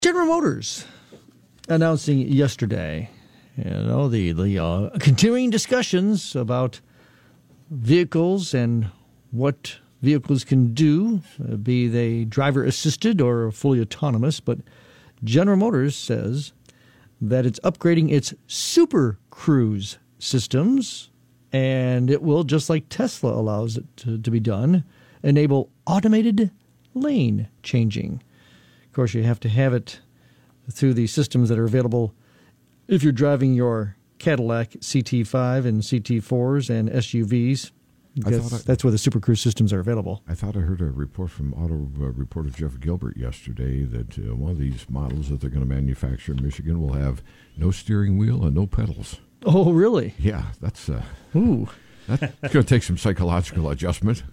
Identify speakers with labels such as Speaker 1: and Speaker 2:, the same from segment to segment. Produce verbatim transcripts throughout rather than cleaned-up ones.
Speaker 1: General Motors announcing yesterday, you know, the, the uh, continuing discussions about vehicles and what vehicles can do, uh, be they driver-assisted or fully autonomous. But General Motors says that it's upgrading its Super Cruise systems, and it will, just like Tesla allows it to, to be done, enable automated lane changing. Of course, you have to have it through the systems that are available if you're driving your Cadillac C T five and C T fours and S U Vs. I I, that's where the Super Cruise systems are available.
Speaker 2: I thought I heard a report from auto uh, reporter Jeff Gilbert yesterday that uh, one of these models that they're going to manufacture in Michigan will have no steering wheel and no pedals.
Speaker 1: Oh, really?
Speaker 2: Yeah, that's uh,
Speaker 1: Ooh.
Speaker 2: That's going to take some psychological adjustment.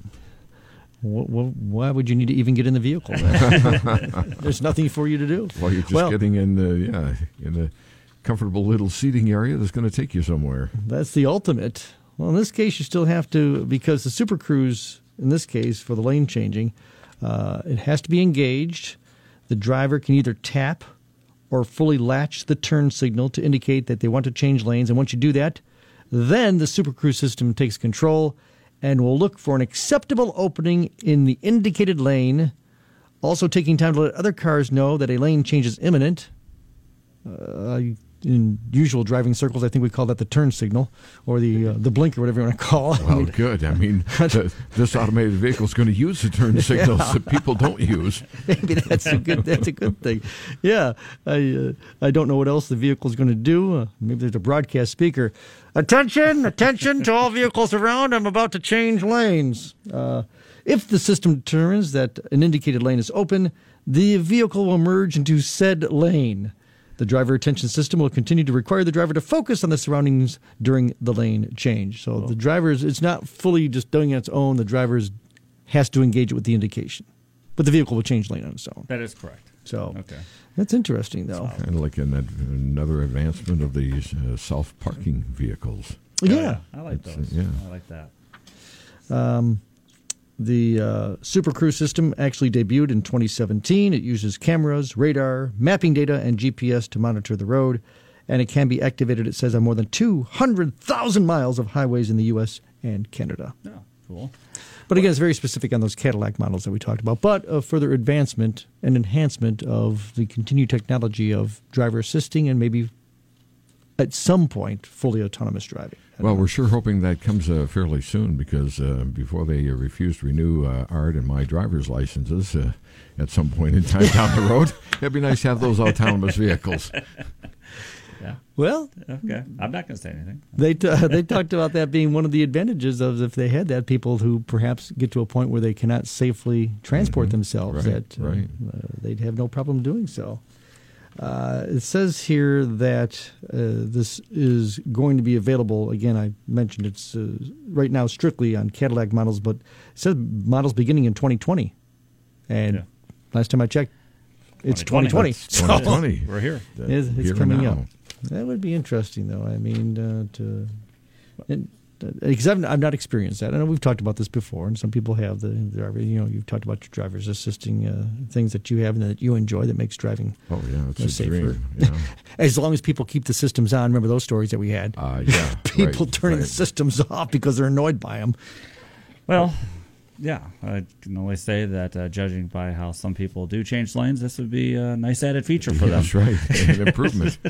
Speaker 1: What, what, why would you need to even get in the vehicle? There's nothing for you to do.
Speaker 2: Well, you're just well, getting in the yeah in a comfortable little seating area that's going to take you somewhere.
Speaker 1: That's the ultimate. Well, in this case, you still have to, because the Super Cruise, in this case, for the lane changing, uh, it has to be engaged. The driver can either tap or fully latch the turn signal to indicate that they want to change lanes. And once you do that, then the Super Cruise system takes control and will look for an acceptable opening in the indicated lane, also taking time to let other cars know that a lane change is imminent. Uh, in usual driving circles, I think we call that the turn signal or the uh, the blinker, whatever you want to call it.
Speaker 2: Well, I mean, good. I mean, the, this automated vehicle is going to use the turn signals yeah. that people don't use.
Speaker 1: Maybe that's a good that's a good thing. Yeah, I uh, I don't know what else the vehicle is going to do. Uh, maybe there's a broadcast speaker. Attention, attention to all vehicles around. I'm about to change lanes. Uh, if the system determines that an indicated lane is open, the vehicle will merge into said lane. The driver attention system will continue to require the driver to focus on the surroundings during the lane change. So cool. the driver's, it's not fully just doing it on its own. The driver has to engage it with the indication. But the vehicle will change lane on its own.
Speaker 3: That is correct.
Speaker 1: So
Speaker 3: okay.
Speaker 1: That's interesting, though.
Speaker 2: Kind of like in that, another advancement of these uh, self-parking vehicles.
Speaker 1: Yeah.
Speaker 3: yeah. I like
Speaker 2: It's,
Speaker 3: those.
Speaker 2: uh, yeah.
Speaker 3: I like that.
Speaker 1: Um, the uh, Super Cruise system actually debuted in twenty seventeen. It uses cameras, radar, mapping data, and G P S to monitor the road. And it can be activated, it says, on more than two hundred thousand miles of highways in the U S and Canada.
Speaker 3: Oh, cool.
Speaker 1: But again, it's very specific on those Cadillac models that we talked about. But a further advancement and enhancement of the continued technology of driver assisting and maybe at some point fully autonomous driving.
Speaker 2: Well, we're sure hoping that comes uh, fairly soon because uh, before they uh, refuse to renew uh, Art and my driver's licenses uh, at some point in time down the road, it'd be nice to have those autonomous vehicles.
Speaker 3: Yeah.
Speaker 1: Well,
Speaker 3: okay. I'm not going to say anything.
Speaker 1: They t- they talked about that being one of the advantages of if they had that, people who perhaps get to a point where they cannot safely transport mm-hmm. themselves,
Speaker 2: right,
Speaker 1: that uh,
Speaker 2: right.
Speaker 1: Uh, they'd have no problem doing so. Uh, it says here that uh, this is going to be available. Again, I mentioned it's uh, right now strictly on Cadillac models, but it says models beginning in twenty twenty. And yeah. last time I checked, it's twenty twenty.
Speaker 2: So twenty twenty.
Speaker 3: We're here.
Speaker 1: It's, it's
Speaker 2: here
Speaker 1: coming
Speaker 2: now.
Speaker 1: up. That would be interesting, though. I mean, uh, to and, because I've, I've not experienced that. I know we've talked about this before, and some people have. The, the you know, you've talked about your drivers assisting uh, things that you have and that you enjoy that makes driving.
Speaker 2: Oh yeah, it's
Speaker 1: uh,
Speaker 2: a
Speaker 1: safer.
Speaker 2: dream. Yeah.
Speaker 1: As long as people keep the systems on. Remember those stories that we had?
Speaker 2: Uh, yeah,
Speaker 1: people
Speaker 2: right,
Speaker 1: turning
Speaker 2: right.
Speaker 1: the systems off because they're annoyed by them.
Speaker 3: Well, yeah, I can only say that uh, judging by how some people do change lanes, this would be a nice added feature for
Speaker 2: yeah,
Speaker 3: them.
Speaker 2: That's right, an improvement.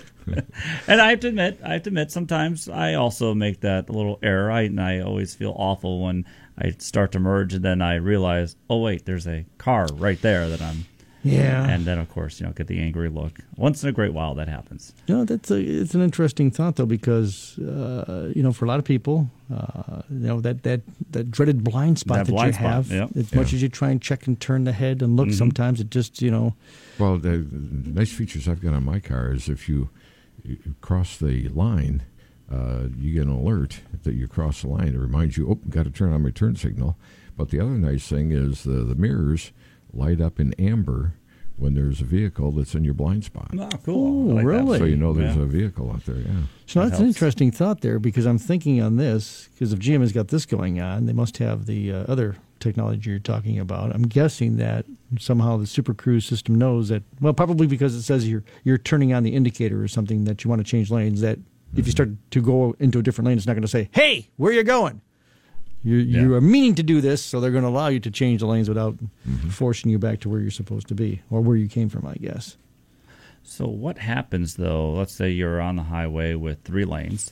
Speaker 3: And I have to admit, I have to admit, sometimes I also make that little error. I, and I always feel awful when I start to merge, and then I realize, oh wait, there's a car right there that I'm.
Speaker 1: Yeah.
Speaker 3: And then, of course, you know, get the angry look. Once in a great while, that happens.
Speaker 1: You know, that's a, it's an interesting thought, though, because, uh, you know, for a lot of people, uh, you know, that, that, that dreaded blind spot
Speaker 3: That
Speaker 1: that,
Speaker 3: blind
Speaker 1: you have,
Speaker 3: spot, yep.
Speaker 1: as
Speaker 2: Yeah.
Speaker 1: much as you try and check and turn the head and look,
Speaker 3: Mm-hmm.
Speaker 1: sometimes it just, you know.
Speaker 2: Well, the, the nice features I've got on my car is if you, you cross the line, uh, you get an alert that you cross the line. It reminds you, oh, got to turn on my turn signal. But the other nice thing is the, the mirrors light up in amber when there's a vehicle that's in your blind spot.
Speaker 3: Oh, cool.
Speaker 1: Oh,
Speaker 3: I like that.
Speaker 1: really?
Speaker 2: So you know there's
Speaker 3: Yeah.
Speaker 2: a vehicle out there, yeah.
Speaker 1: So
Speaker 3: That
Speaker 1: that's an
Speaker 3: helps.
Speaker 1: interesting thought there, because I'm thinking on this, because if G M has got this going on, they must have the uh, other technology you're talking about. I'm guessing that somehow the Super Cruise system knows that, well, probably because it says you're you're turning on the indicator or something that you want to change lanes, that mm-hmm. if you start to go into a different lane, it's not going to say, hey, where are you going? You yeah. you are meaning to do this, so they're going to allow you to change the lanes without mm-hmm. forcing you back to where you're supposed to be, or where you came from, I guess.
Speaker 3: So what happens, though? Let's say you're on the highway with three lanes,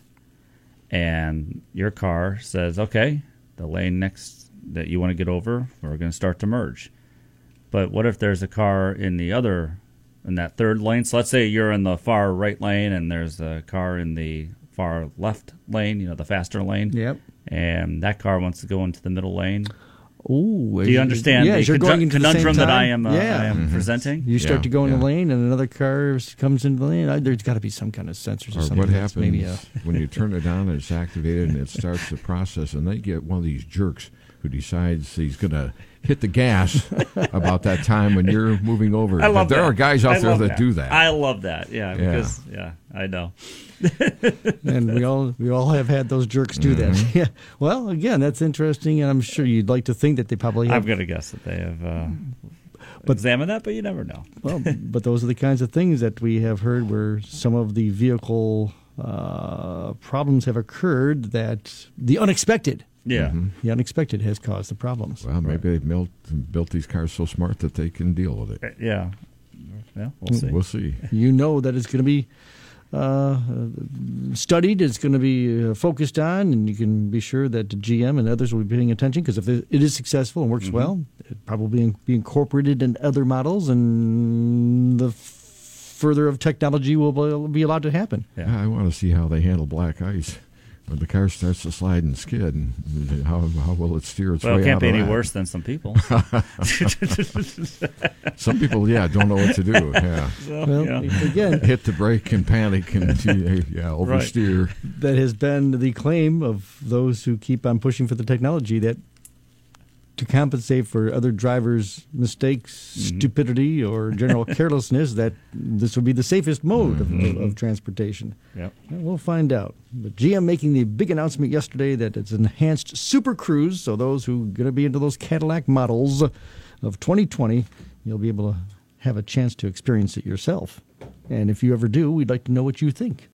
Speaker 3: and your car says, okay, the lane next that you want to get over, we're going to start to merge. But what if there's a car in the other, in that third lane? So let's say you're in the far right lane, and there's a car in the far left lane, you know, the faster lane.
Speaker 1: Yep.
Speaker 3: And that car wants to go into the middle lane.
Speaker 1: Ooh,
Speaker 3: do you understand
Speaker 1: yeah,
Speaker 3: the
Speaker 1: you're going into
Speaker 3: conundrum
Speaker 1: the same
Speaker 3: that I
Speaker 1: time?
Speaker 3: am, uh,
Speaker 1: yeah.
Speaker 3: I am
Speaker 2: mm-hmm.
Speaker 3: presenting?
Speaker 1: You start
Speaker 2: yeah,
Speaker 1: to go in
Speaker 2: yeah.
Speaker 1: the lane, and another car comes into the lane. There's got to be some kind of sensors or,
Speaker 2: or
Speaker 1: something.
Speaker 2: what
Speaker 1: that's
Speaker 2: happens
Speaker 1: maybe a...
Speaker 2: when you turn it on and it's activated and it starts the process, and they get one of these jerks who decides he's going to hit the gas about that time when you're moving over.
Speaker 3: I love
Speaker 2: there
Speaker 3: that.
Speaker 2: are guys out
Speaker 3: I
Speaker 2: there that,
Speaker 3: that
Speaker 2: do that.
Speaker 3: I love that. Yeah,
Speaker 2: Yeah.
Speaker 3: because yeah, I know.
Speaker 1: And we all we all have had those jerks do
Speaker 2: Mm-hmm.
Speaker 1: that. Yeah. Well, again, that's interesting, and I'm sure you'd like to think that they probably have.
Speaker 3: I'm going to guess that they have uh,
Speaker 1: But-
Speaker 3: examined that, but you never know.
Speaker 1: Well, but those are the kinds of things that we have heard where some of the vehicle uh, problems have occurred, that the unexpected,
Speaker 3: Yeah.
Speaker 2: Mm-hmm.
Speaker 1: the unexpected has caused the problems.
Speaker 2: Well, maybe they've built, built these cars so smart that they can deal with it.
Speaker 3: Yeah. Yeah, we'll see.
Speaker 2: We'll see.
Speaker 1: You know that it's going to be uh, studied, it's going to be uh, focused on, and you can be sure that the G M and others will be paying attention, because if it is successful and works
Speaker 3: Mm-hmm.
Speaker 1: well, it probably be incorporated in other models, and the f- further of technology will be allowed to happen.
Speaker 3: Yeah.
Speaker 2: I want to see how they handle black ice when the car starts to slide and skid. And how how will it steer its
Speaker 3: Well,
Speaker 2: way
Speaker 3: it can't
Speaker 2: out
Speaker 3: be
Speaker 2: of
Speaker 3: any
Speaker 2: that?
Speaker 3: worse than some people.
Speaker 2: Some people, yeah, don't know what to do. Yeah,
Speaker 3: So,
Speaker 1: Well,
Speaker 3: yeah.
Speaker 1: again,
Speaker 2: hit the brake and panic and yeah, oversteer.
Speaker 1: that has been the claim of those who keep on pushing for the technology, that to compensate for other drivers' mistakes,
Speaker 3: Mm-hmm.
Speaker 1: stupidity, or general carelessness, that this would be the safest mode of, of, of transportation.
Speaker 3: Yep.
Speaker 1: Well, we'll find out. But G M making the big announcement yesterday that it's enhanced Super Cruise, so those who are going to be into those Cadillac models of twenty twenty, you'll be able to have a chance to experience it yourself. And if you ever do, we'd like to know what you think.